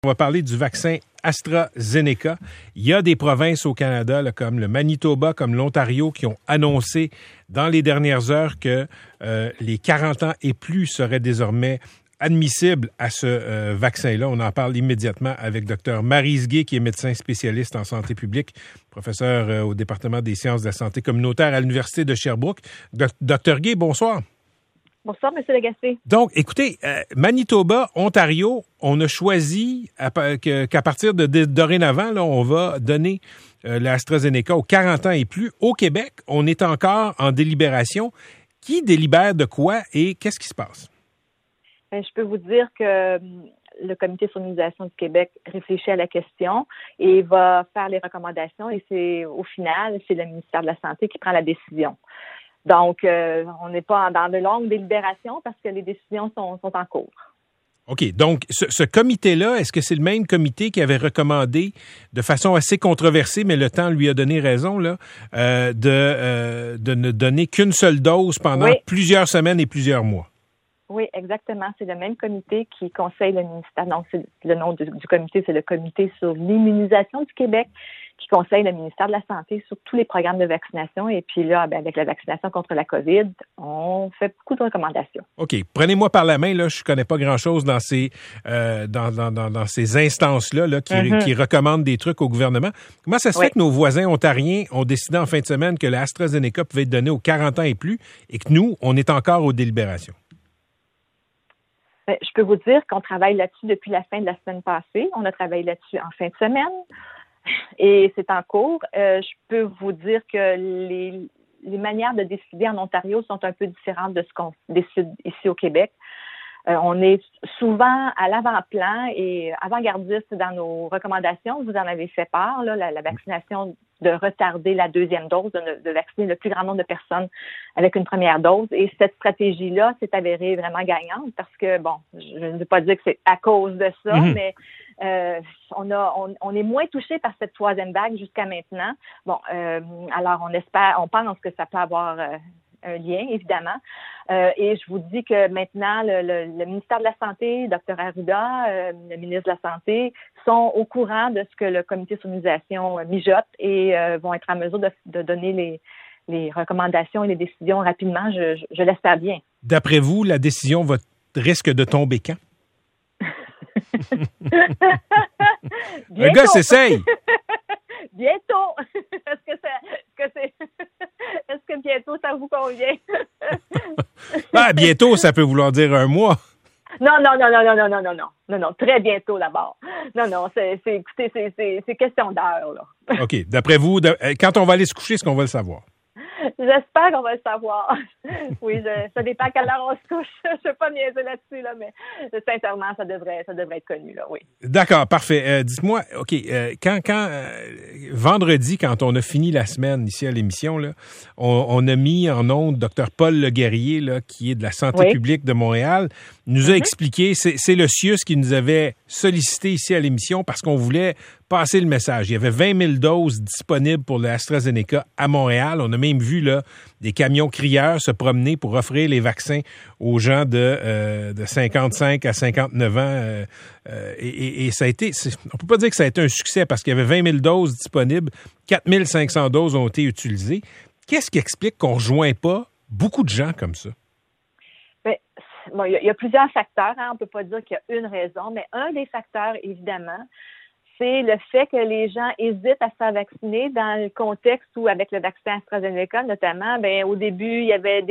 On va parler du vaccin AstraZeneca. Il y a des provinces au Canada, là, comme le Manitoba, comme l'Ontario, qui ont annoncé dans les dernières heures que les 40 ans et plus seraient désormais admissibles à ce vaccin-là. On en parle immédiatement avec Dr Maryse Gay, qui est médecin spécialiste en santé publique, professeur au département des sciences de la santé communautaire à l'Université de Sherbrooke. Dr Gay, bonsoir. Bonsoir, M. Lagacé. Donc, écoutez, Manitoba, Ontario, on a choisi qu'à partir de dorénavant, là, on va donner l'AstraZeneca aux 40 ans et plus. Au Québec, on est encore en délibération. Qui délibère de quoi et qu'est-ce qui se passe? Je peux vous dire que le Comité sur l'immunisation du Québec réfléchit à la question et va faire les recommandations et au final, c'est le ministère de la Santé qui prend la décision. Donc, on n'est pas dans de longues délibérations parce que les décisions sont en cours. OK. Donc, ce comité-là, est-ce que c'est le même comité qui avait recommandé de façon assez controversée, mais le temps lui a donné raison, là, de ne donner qu'une seule dose pendant plusieurs semaines et plusieurs mois? Oui, exactement. C'est le même comité qui conseille le ministère. Donc, le nom du comité, c'est le Comité sur l'immunisation du Québec, qui conseille le ministère de la Santé sur tous les programmes de vaccination. Et puis là, avec la vaccination contre la COVID, on fait beaucoup de recommandations. OK. Prenez-moi par la main, là. Je connais pas grand-chose dans ces instances-là là, qui recommandent des trucs au gouvernement. Comment ça se fait que nos voisins ontariens ont décidé en fin de semaine que l'AstraZeneca pouvait être donné aux 40 ans et plus et que nous, on est encore aux délibérations? Je peux vous dire qu'on travaille là-dessus depuis la fin de la semaine passée. On a travaillé là-dessus en fin de semaine et c'est en cours. Je peux vous dire que les manières de décider en Ontario sont un peu différentes de ce qu'on décide ici au Québec. On est souvent à l'avant-plan et avant-gardiste dans nos recommandations. Vous en avez fait part, là, la vaccination, de retarder la deuxième dose, de vacciner le plus grand nombre de personnes avec une première dose. Et cette stratégie-là s'est avérée vraiment gagnante parce que, bon, je ne veux pas dire que c'est à cause de ça, mais on est moins touché par cette troisième vague jusqu'à maintenant. Bon, alors on pense que ça peut avoir un lien, évidemment. Et je vous dis que maintenant, le ministère de la Santé, Dr Arruda, le ministre de la Santé, sont au courant de ce que le Comité sur l'immunisation mijote et vont être en mesure de donner les recommandations et les décisions rapidement. Je l'espère bien. D'après vous, la décision risque de tomber quand? Le gars s'essaye! Bientôt! Est-ce que bientôt, ça vous convient? Bientôt, ça peut vouloir dire un mois. Non. Très bientôt d'abord. Non, écoutez, c'est question d'heure, là. OK. D'après vous, quand on va aller se coucher, est-ce qu'on va le savoir? J'espère qu'on va le savoir. Oui, ça dépend à quelle heure on se couche. Je ne sais pas niaiser là-dessus, là, mais sincèrement, ça devrait être connu, là, oui. D'accord, parfait. Dites-moi, OK, vendredi, quand on a fini la semaine ici à l'émission, là, on a mis en onde Dr Paul Leguerrier, là, qui est de la santé publique de Montréal, nous a expliqué, c'est le CIUS qui nous avait sollicité ici à l'émission parce qu'on voulait passer le message. Il y avait 20 000 doses disponibles pour l'AstraZeneca à Montréal. On a même vu là des camions crieurs se promener pour offrir les vaccins aux gens de 55 à 59 ans. Et ça a été, on peut pas dire que ça a été un succès parce qu'il y avait 20 000 doses disponibles, 4 500 doses ont été utilisées. Qu'est-ce qui explique qu'on ne rejoint pas beaucoup de gens comme ça? Bon, il y a plusieurs facteurs. On ne peut pas dire qu'il y a une raison, mais un des facteurs, évidemment, c'est le fait que les gens hésitent à se faire vacciner dans le contexte où, avec le vaccin AstraZeneca notamment, au début, il y avait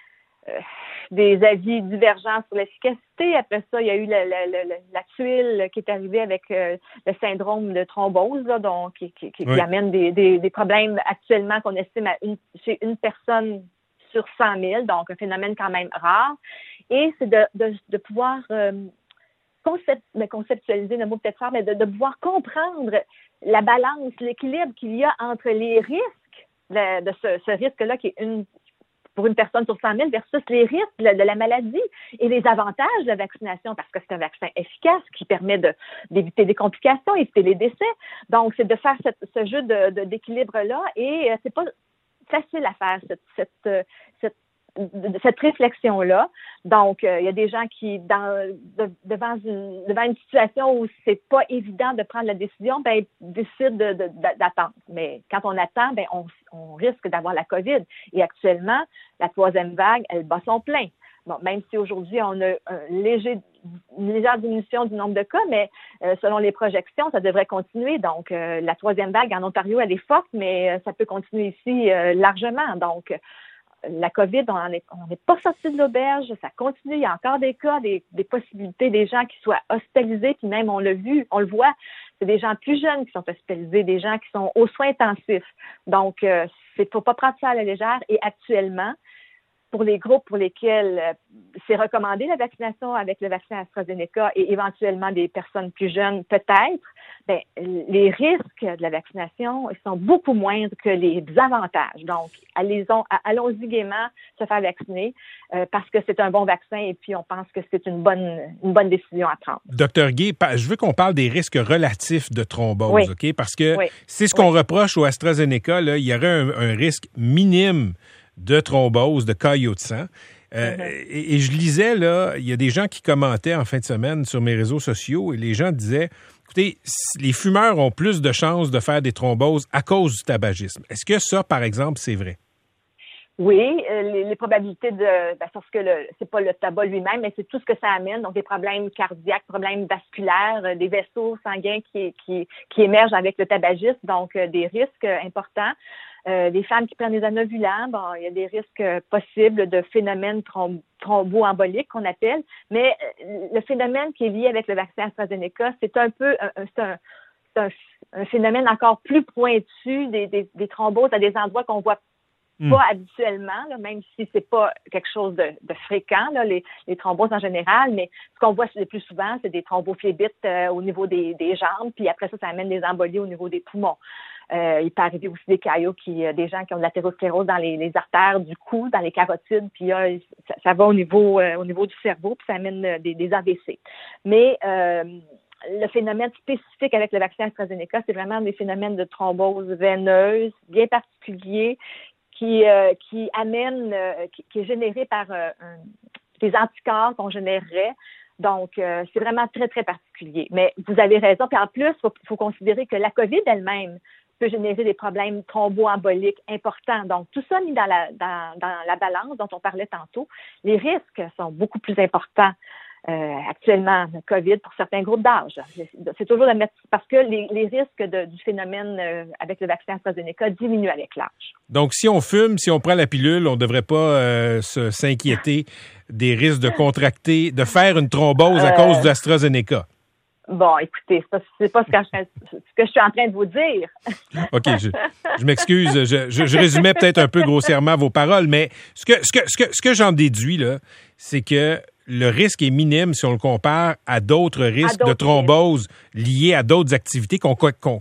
des avis divergents sur l'efficacité. Après ça, il y a eu la tuile qui est arrivée avec le syndrome de thrombose, là, donc qui amène des problèmes actuellement qu'on estime chez une personne sur 100 000, donc un phénomène quand même rare. Et c'est de pouvoir conceptualiser le mot peut-être fort, mais de pouvoir comprendre la balance, l'équilibre qu'il y a entre les risques de ce risque-là qui est pour une personne sur 100 000 versus les risques de la maladie et les avantages de la vaccination parce que c'est un vaccin efficace qui permet d'éviter des complications, éviter les décès. Donc, c'est de faire ce jeu d'équilibre-là et c'est pas facile à faire, cette réflexion-là. Donc, il y a des gens qui, devant une situation où c'est pas évident de prendre la décision, ben décident d'attendre. Mais quand on attend, ben on risque d'avoir la COVID. Et actuellement, la 3e vague, elle bat son plein. Bon, même si aujourd'hui, on a une légère diminution du nombre de cas, mais selon les projections, ça devrait continuer. Donc, la 3e vague en Ontario, elle est forte, mais ça peut continuer ici largement. Donc, la COVID, on n'est pas sorti de l'auberge, ça continue. Il y a encore des cas, des possibilités, des gens qui soient hospitalisés, puis même, on l'a vu, on le voit, c'est des gens plus jeunes qui sont hospitalisés, des gens qui sont aux soins intensifs. Donc, faut pas prendre ça à la légère. Et actuellement, pour les groupes pour lesquels c'est recommandé la vaccination avec le vaccin AstraZeneca et éventuellement des personnes plus jeunes, peut-être, ben, les risques de la vaccination sont beaucoup moindres que les avantages. Donc, allons-y gaiement se faire vacciner parce que c'est un bon vaccin et puis on pense que c'est une bonne décision à prendre. Docteur Guay, je veux qu'on parle des risques relatifs de thrombose, oui. OK? Parce que oui. c'est ce qu'on reproche au AstraZeneca, là, il y aurait un risque minime de thrombose, de caillots de sang. Et je lisais, là, il y a des gens qui commentaient en fin de semaine sur mes réseaux sociaux et les gens disaient, écoutez, les fumeurs ont plus de chances de faire des thromboses à cause du tabagisme. Est-ce que ça, par exemple, c'est vrai? Oui, les probabilités parce que c'est pas le tabac lui-même, mais c'est tout ce que ça amène, donc des problèmes cardiaques, problèmes vasculaires, des vaisseaux sanguins qui émergent avec le tabagisme, donc des risques importants. Les femmes qui prennent des anovulants, bon, il y a des risques possibles de phénomènes thromboemboliques qu'on appelle, mais le phénomène qui est lié avec le vaccin AstraZeneca, c'est un peu un phénomène encore plus pointu des thromboses à des endroits qu'on voit pas habituellement, là, même si c'est pas quelque chose de fréquent, là, les thromboses en général, mais ce qu'on voit le plus souvent, c'est des thrombophébites au niveau des jambes, puis après ça amène des embolies au niveau des poumons. Il peut arriver aussi des caillots des gens qui ont de l'athérosclérose dans les artères du cou, dans les carotides, puis ça va au niveau du cerveau, puis ça amène des AVC. Mais le phénomène spécifique avec le vaccin AstraZeneca, c'est vraiment des phénomènes de thrombose veineuse bien particuliers qui est généré par des anticorps qu'on générerait. Donc, c'est vraiment très, très particulier. Mais vous avez raison. Puis en plus, il faut considérer que la COVID elle-même peut générer des problèmes thromboemboliques importants. Donc, tout ça mis dans la balance dont on parlait tantôt, les risques sont beaucoup plus importants actuellement, le COVID, pour certains groupes d'âge. C'est toujours de mettre, parce que les risques du phénomène avec le vaccin AstraZeneca diminuent avec l'âge. Donc, si on fume, si on prend la pilule, on ne devrait pas s'inquiéter des risques de faire une thrombose à cause de l'AstraZeneca. Bon, écoutez, c'est pas ce que je suis en train de vous dire. OK, je m'excuse, je résumais peut-être un peu grossièrement vos paroles, mais ce que j'en déduis, là, c'est que le risque est minime si on le compare à d'autres risques de thrombose liés à d'autres activités je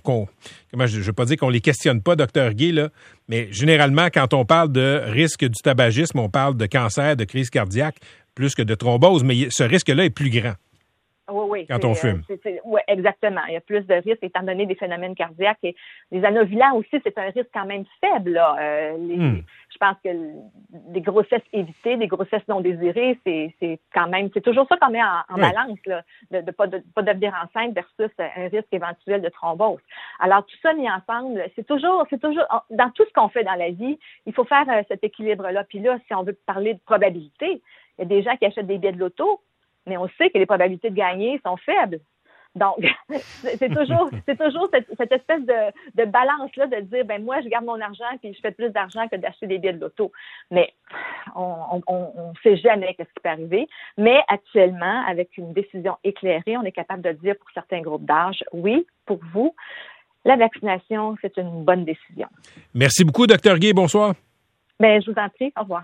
ne veux pas dire qu'on les questionne pas, Dr Guay, là, mais généralement, quand on parle de risque du tabagisme, on parle de cancer, de crise cardiaque, plus que de thrombose, mais ce risque-là est plus grand. Oui, quand on fume. Oui, exactement. Il y a plus de risques étant donné des phénomènes cardiaques. Et les anovulants aussi, c'est un risque quand même faible. Là. Je pense que des grossesses évitées, des grossesses non désirées, c'est toujours ça qu'on met en balance, là, de pas devenir enceinte versus un risque éventuel de thrombose. Alors, tout ça mis ensemble, c'est toujours, dans tout ce qu'on fait dans la vie, il faut faire cet équilibre-là. Puis là, si on veut parler de probabilité, il y a des gens qui achètent des billets de loto, mais on sait que les probabilités de gagner sont faibles. Donc, c'est toujours cette espèce de balance-là de dire, ben moi, je garde mon argent puis je fais plus d'argent que d'acheter des billets de loto. Mais on sait jamais ce qui peut arriver. Mais actuellement, avec une décision éclairée, on est capable de dire pour certains groupes d'âge, oui, pour vous, la vaccination, c'est une bonne décision. Merci beaucoup, Dr Guay. Bonsoir. Ben, je vous en prie. Au revoir.